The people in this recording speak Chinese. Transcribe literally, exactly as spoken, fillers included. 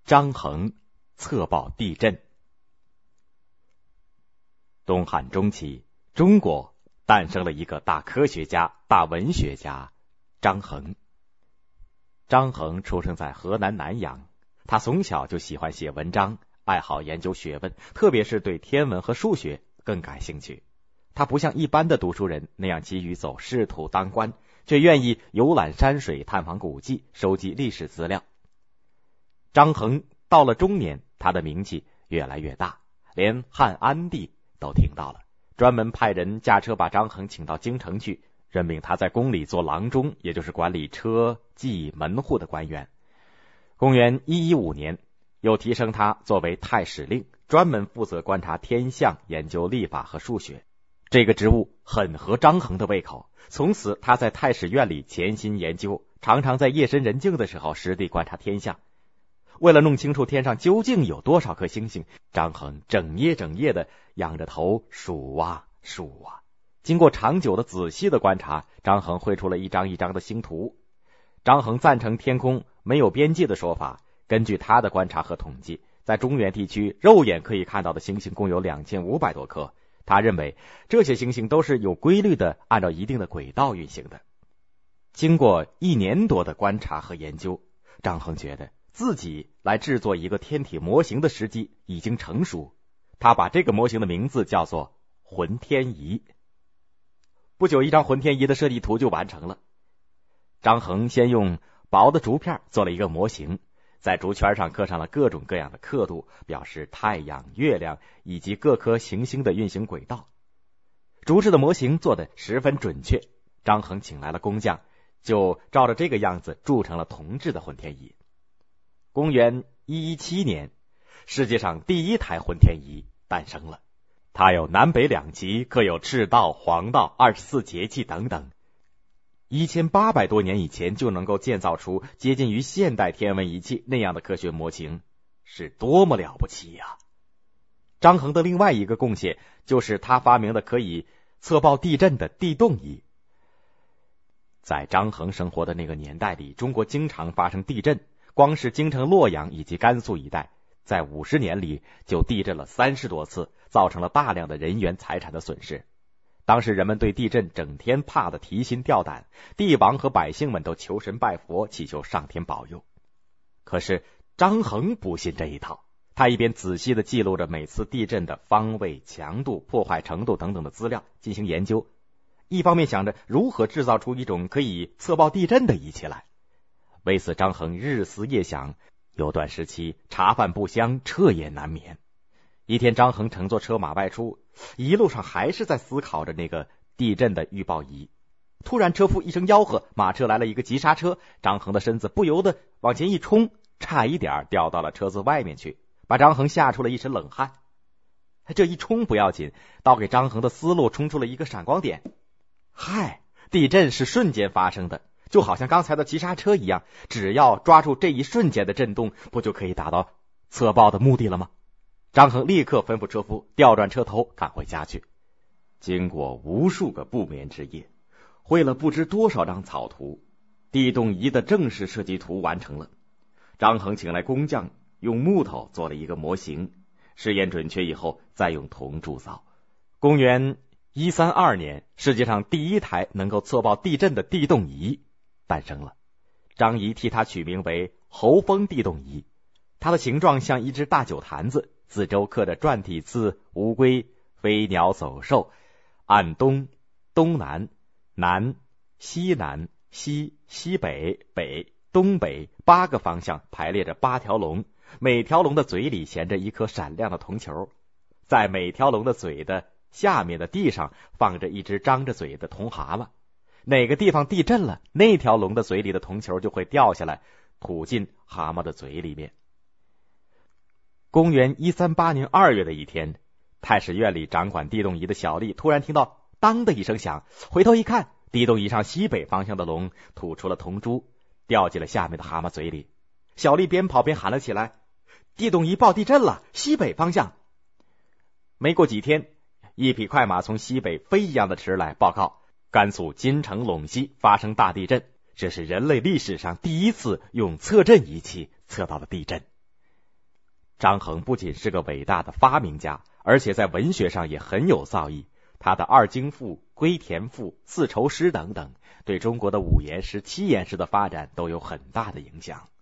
张衡测报地震。东汉中期，中国诞生了一个大科学家、大文学家张衡。张衡出生在河南南阳，他从小就喜欢写文章，爱好研究学问，特别是对天文和数学更感兴趣。他不像一般的读书人那样急于走仕途当官，却愿意游览山水、探访古迹、收集历史资料。张衡到了中年，他的名气越来越大，连汉安帝都听到了，专门派人驾车把张衡请到京城去，任命他在宫里做郎中，也就是管理车骑门户的官员。公元一一五年，又提升他作为太史令，专门负责观察天象，研究历法和数学。这个职务很合张衡的胃口，从此他在太史院里潜心研究，常常在夜深人静的时候实地观察天象。为了弄清楚天上究竟有多少颗星星，张衡整夜整夜的仰着头数啊数啊。经过长久的仔细的观察，张衡绘出了一张一张的星图。张衡赞成天空没有边际的说法，根据他的观察和统计，在中原地区肉眼可以看到的星星共有两千五百多颗。他认为这些星星都是有规律的按照一定的轨道运行的。经过一年多的观察和研究，张衡觉得自己来制作一个天体模型的时机已经成熟，他把这个模型的名字叫做浑天仪。不久，一张浑天仪的设计图就完成了。张衡先用薄的竹片做了一个模型，在竹圈上刻上了各种各样的刻度，表示太阳、月亮以及各颗行星的运行轨道。竹制的模型做得十分准确，张衡请来了工匠，就照着这个样子铸成了铜制的浑天仪。公元一一七年，世界上第一台浑天仪诞生了。它有南北两极，刻有赤道、黄道、二十四节气等等。一千八百多年以前就能够建造出接近于现代天文仪器那样的科学模型，是多么了不起呀！张衡的另外一个贡献就是他发明的可以测报地震的地动仪。在张衡生活的那个年代里，中国经常发生地震，光是京城洛阳以及甘肃一带，在五十年里就地震了三十多次，造成了大量的人员财产的损失。当时人们对地震整天怕得提心吊胆，帝王和百姓们都求神拜佛，祈求上天保佑。可是张衡不信这一套，他一边仔细地记录着每次地震的方位、强度、破坏程度等等的资料进行研究，一方面想着如何制造出一种可以测报地震的仪器来。为此，张衡日思夜想，有段时期茶饭不香，彻夜难眠。一天，张衡乘坐车马外出，一路上还是在思考着那个地震的预报仪。突然车夫一声吆喝，马车来了一个急刹车，张衡的身子不由得往前一冲，差一点掉到了车子外面去，把张衡吓出了一身冷汗。这一冲不要紧，倒给张衡的思路冲出了一个闪光点。嗨，地震是瞬间发生的，就好像刚才的急刹车一样，只要抓住这一瞬间的震动，不就可以达到测报的目的了吗？张衡立刻吩咐车夫调转车头赶回家去。经过无数个不眠之夜，绘了不知多少张草图，地动仪的正式设计图完成了。张衡请来工匠，用木头做了一个模型，试验准确以后再用铜铸造。公元一三二年，世界上第一台能够测报地震的地动仪诞生了。张仪替它取名为侯风地动仪，它的形状像一只大酒坛子，四周刻着篆体字乌龟、飞鸟、走兽，按东、东南、南、西南、西、西北、北、东北八个方向排列着八条龙，每条龙的嘴里衔着一颗闪亮的铜球，在每条龙的嘴的下面的地上放着一只张着嘴的铜蛤蟆，哪个地方地震了，那条龙的嘴里的铜球就会掉下来，吐进蛤蟆的嘴里面。公元一三八年二月的一天，太史院里掌管地动仪的小吏突然听到当的一声响，回头一看，地动仪上西北方向的龙吐出了铜珠，掉进了下面的蛤蟆嘴里。小吏边跑边喊了起来：地动仪报地震了，西北方向。没过几天，一匹快马从西北飞一样的驰来，报告甘肃金城陇西发生大地震，这是人类历史上第一次用测震仪器测到了地震。 张衡不仅是个伟大的发明家，而且在文学上也很有造诣。他的二京赋、归田赋、四愁诗等等，对中国的五言诗、七言诗的发展都有很大的影响。